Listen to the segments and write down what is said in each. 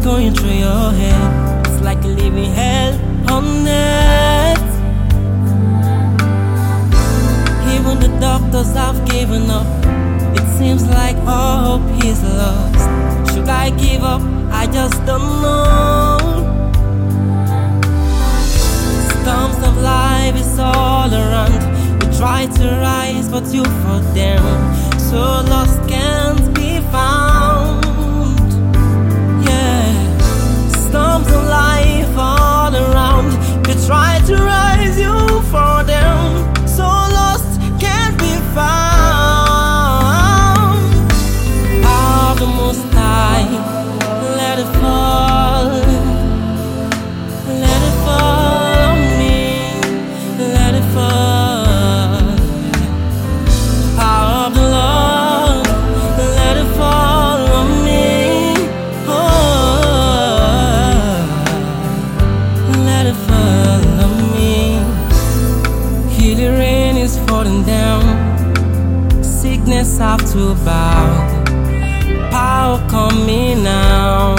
going through your head. It's like living hell on earth. Even the doctors have given up. It seems like all hope is lost. Should I give up? I just don't know. Storms of life is all around. We try to rise, but you fall down. So lost can't be found. Yeah, storms of life all around. We try to rise, you fall down. So lost can't be found. Power of the Most High, let it fall. Let it fall on me. Let it fall. Power of the Lord, let it fall on me. Oh, let it fall on me. Healy rain is falling down. Sickness have to bow. Power coming now.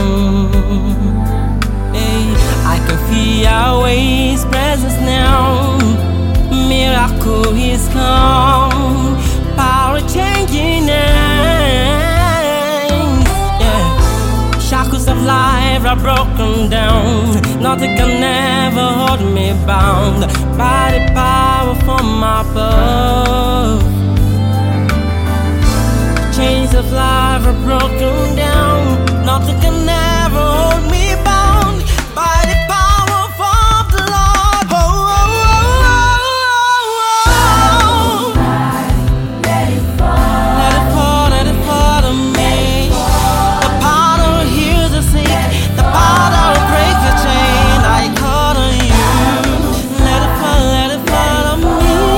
Hey, I can feel Yahweh's presence now. Miracle is come. Power changing names. Yeah. Shackles of life are broken down. Nothing can ever hold me bound. By the power from above. Chains of life are broken down. Nothing can ever hold me bound. By the power of the Lord. Oh, oh, oh, oh, oh. Let it fall. Let it fall, let it fall on me. The power that will heal the sick. The power that will break the chain. I call on you. Let it fall on me.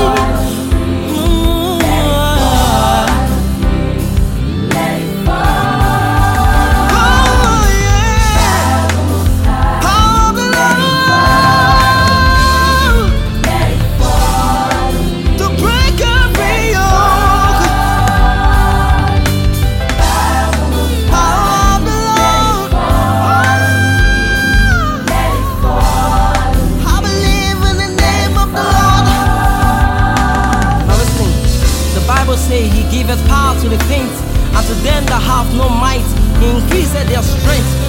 Say he giveth power to the faint, and to them that have no might he increaseth their strength.